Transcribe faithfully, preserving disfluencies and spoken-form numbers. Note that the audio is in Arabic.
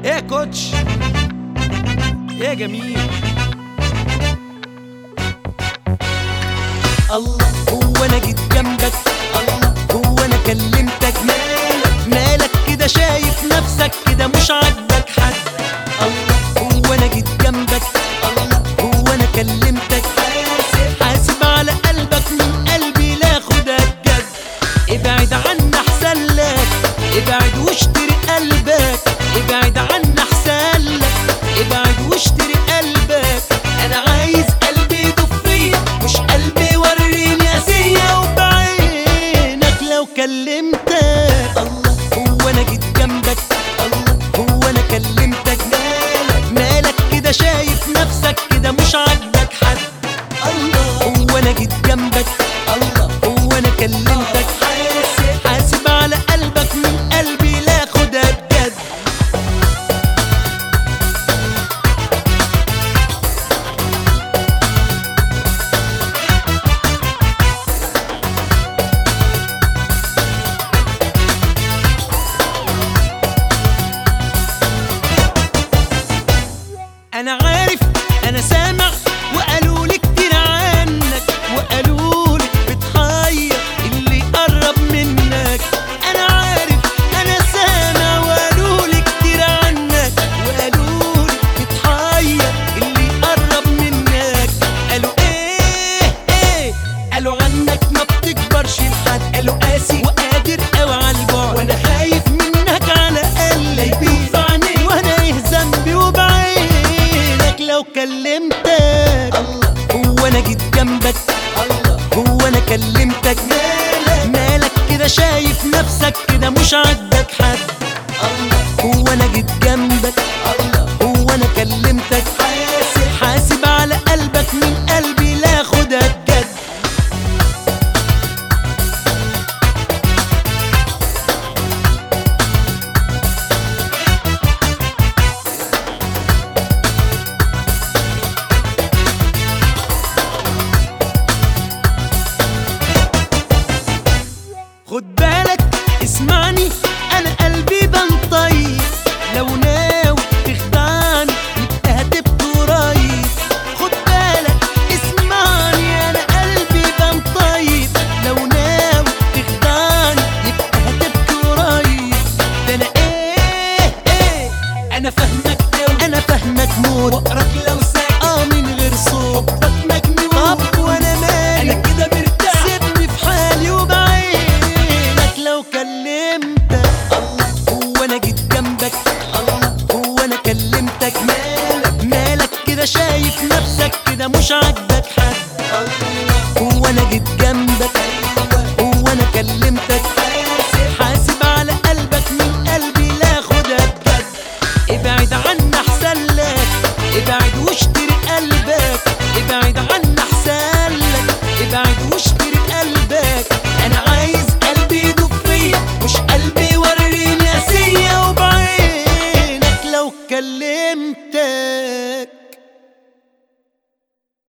ايه يا كوتش، ايه يا جميل. الله هو انا جيت جنبك، الله هو انا كلمتك، مالك مالك كده شايف نفسك كده مش عاجبك حد. الله هو انا جيت جنبك، الله هو انا كلمتك، حاسب حاسب على قلبك من قلبي لا خدها بجد. ابعد عنا احسن لك، ابعد واشتري قلبك، ابعد عنا احسن لك، ابعد واشتري قلبك. انا عايز قلبي يدوب فيا مش قلبي وريني قاسية وبعينك لو كلمتك. الله هو انا جيت جنبك، الله هو انا كلمتك، مالك مالك كده شايف نفسك كده مش عاجبك حد. الله هو انا جيت جنبك، الله هو انا كلمتك، حاسب حاسب على قلبك من قلبي لا خدها بجد. انا عارف انا سامع وقالولي كتير عنك، وقالولي بتحير اللي يقرب منك. انا عارف انا سامع وقالولي كتير عنك، وقالولي بتحير اللي يقرب منك. قالوا ايه ايه قالوا عنك ما بتكبرش لحد، قالوا قاسي وقادر قوي على البعد، وانا خايف منك على قلبي يبيعني وانا ايه ذنبي وبعينك لو كلمتك. الله هو انا جيت جنبك، الله هو انا كلمتك، مالك مالك كده شايف نفسك كده مش عاجبك حد. الله هو انا جيت جنبك، الله هو انا كلمتك، حاسب حاسب على قلبك من قلبي لا خدها بجد. خد بالك اسمعني انا قلبي بان طيب، لو ناوي تخدعني يبقى هتبقى قريب. خد بالك اسمعني انا قلبي بان طيب، لو ناوي تخدعني يبقى هتبقى قريب. ده انا ايه ايه انا فاهمك اوي، انا فاهمك موت، واقرك لو ساكت اه من غير صوت. حبك مجنون طب وانا مالي، انا كده مرتاح سيبني في حالي وبعينك لو كلمتك. الله هو انا جيت جنبك، الله هو انا كلمتك، مالك مالك كده شايف نفسك كده مش عاجبك حد. الله هو انا جيت جنبك، هو انا كلمتك، حاسب على قلبك من قلبي لا خدها بجد. ابعد عنا احسن لك، ابعد